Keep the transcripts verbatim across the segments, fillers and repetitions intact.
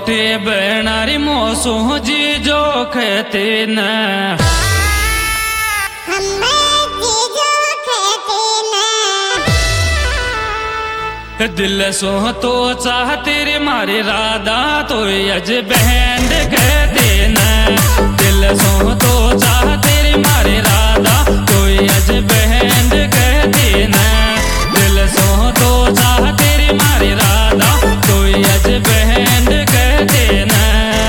छोटे बनारी मोसू जी जो कहते न दिल सो तो चाह तेरे मारे राधा तो यज बहन कहते न दिल सो तो चाह तेरे मारे राधा तो यज बहन कहते न दिल सो तो चाह तेरे मारे राधा तो यज बहन कहते न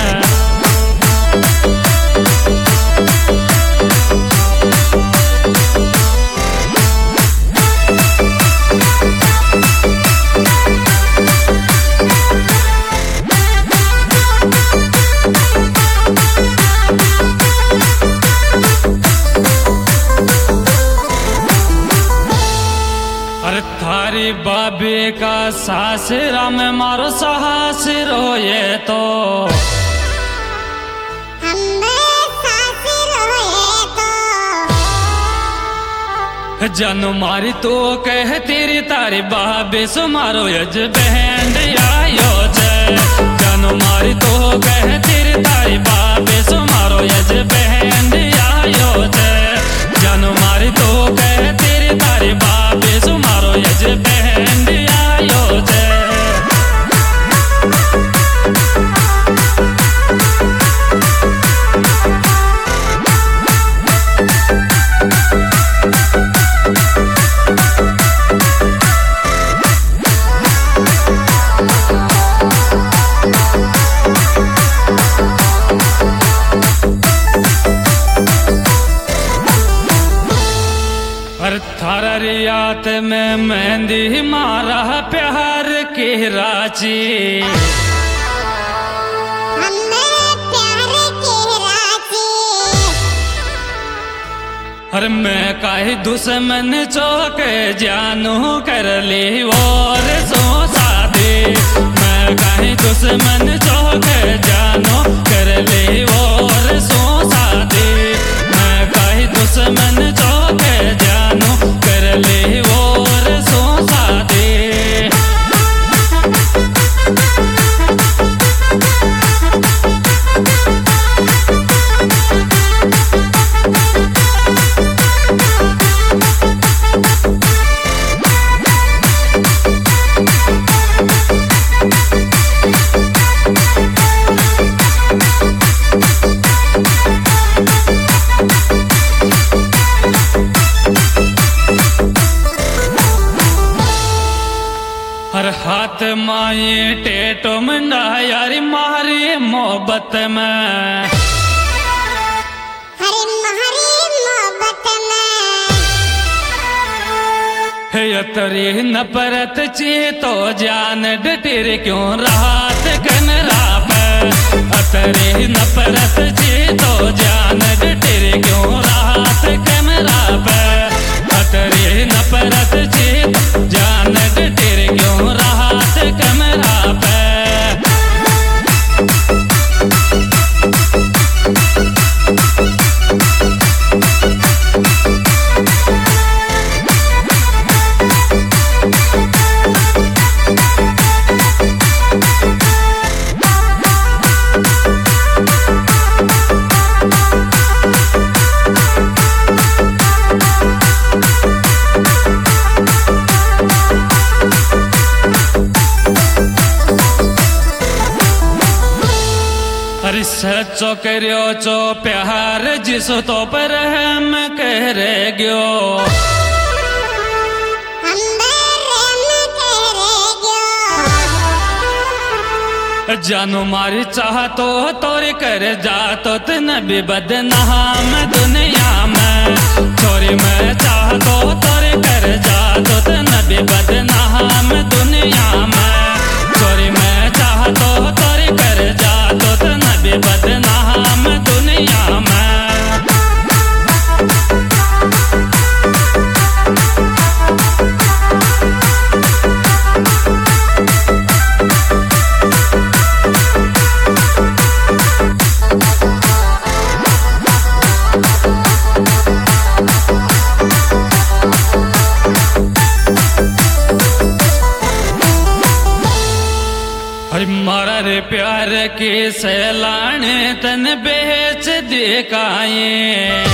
थारी बाबे का सासरा में मारो साहस रोए तो जन मारी तो कह तेरी तारी बाबे सो मारो यज बहन आयो जय जन मारी तो कह तेरी तारी बाबे सो मारो यज बहन आयो जय जन मारी तो कह तेरी तारी बाबे सो मारो यज बहन आयो जय थारा रियात में मेहंदी मारा प्यार के राची हर मैं काहे दुश्मन चौक जानू कर ली और सो सादे मैं काहे दुश्मन चौक जानू कर ली और सो सादे मैं काहे दुश्मन चौक जानू कर ली और सो सादे हर हाथ माए टेटो मंडा यारी मारी मोहब्बत में हरे मारी मोहब्बत में तरी नफरत ची तो जान डटेर क्यों रात कनरा पे तरी नफरत ची तो जान डटेर क्यों रात कनरा पे तरी नफरत ची जान डटेर क्यों रात कमरा पे सचो करियो चो प्यार जिसो तो पर हम कह गयो जानू मारी चाह तो तोरी कर जा तो न भी बदनाम दुनिया में छोरी मैं चाह तो तोरी कर जा तो न भी बदनाम दुनिया में छोरी मैं चाह तो तोरी कर जा तो न भी बदनाम दुनिया में कर के सैलाने तन बेच देखाए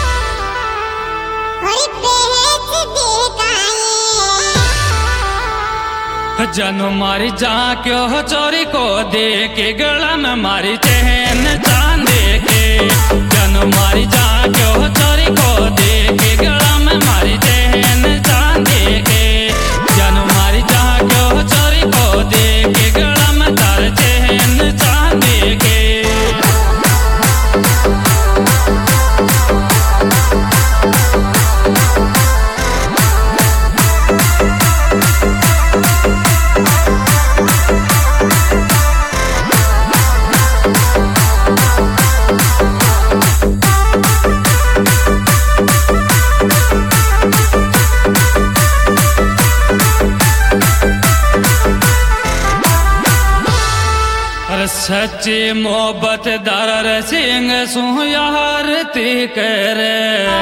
जनो मारी जा क्यों चोरी को दे के गला में मारी चैन चांदे के जनो मारी जा क्यों चोरी को दे के गला में मारी चैन चांदे के जनो मारी जा क्यों चोरी को दे के गला में तार चैन चांदे के सच्ची मोहब्बत दर सिंह सु यार ती करे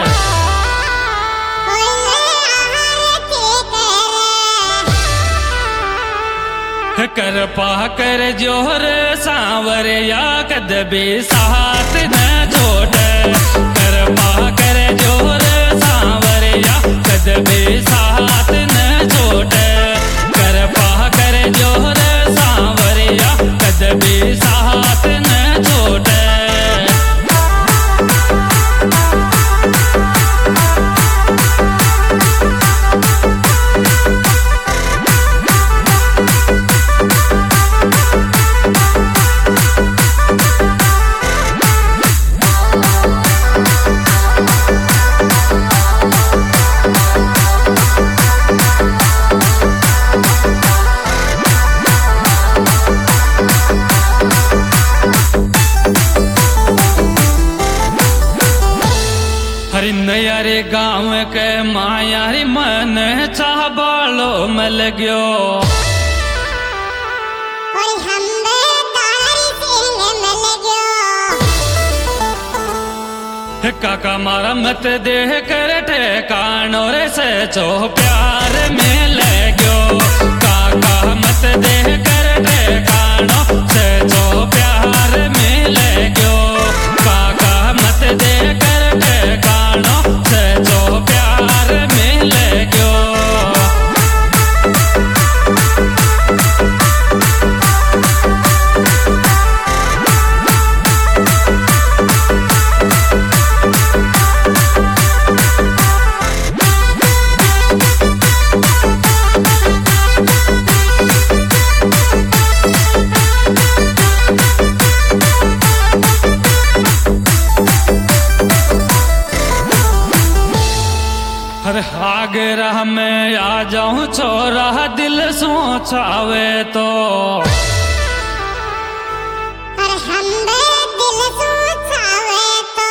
कर पा कर जोर सांवर या कदबी साथ न छोड़ कर पा कर जोर सांवर या कदबी साथ न छोड़ कर पा कर जोर सांवर या कदबी साथ न छोड़ नयारे गाँव के मायारी मन चाह बालो मल गयो काका मारा मत देह कर ठेकानो रे से चो प्यार में ले गयो काका मत देह कर ठेकानो से चो प्यार में ले गयो काका मत देह कर ठेकानो से चो प्यार में ले गयो आगरा में आ जाऊं छोरा दिल सोचावे तो हम दिल सोचावे तो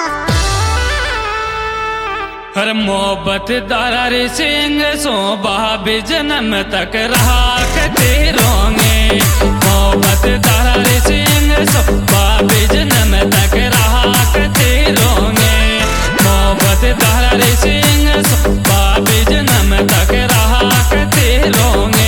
हर मोहब्बत दारा सिंह सो बाबी जन्म तक राखते रोंगे मोहब्बत दारा सिंह सो बाबी जन्म तक राखते रोंगे मोहब्बत दारा सिंह सो बाबी जन्म तक राखते रोंगे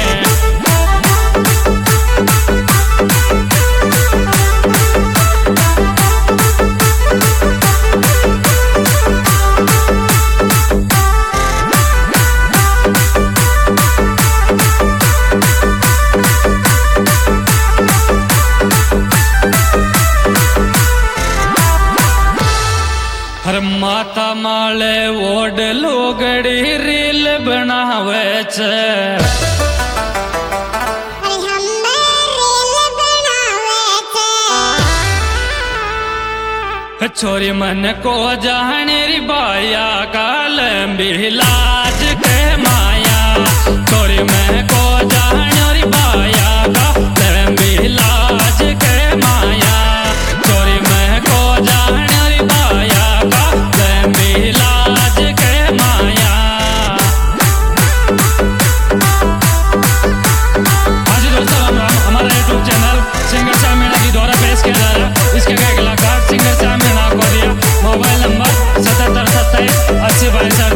हर माता माले ओड लोगड़ी रील बनावे छे छोरी मन को जाने री बाया काल बिलाज के माया छोरी मन को जाने री बाया काल बिलाज के माया छोरी मन को जाने री बाया काल बिलाज के माया। आज दोस्तों हमारा YouTube channel singer Shyam Meena की द्वारा पेश किया जा रहा है। इसके कई कलाकार सिंगर श्याम मीणा को दिया मोबाइल नंबर सतहत्तर सत्ताईस अस्सी बाईस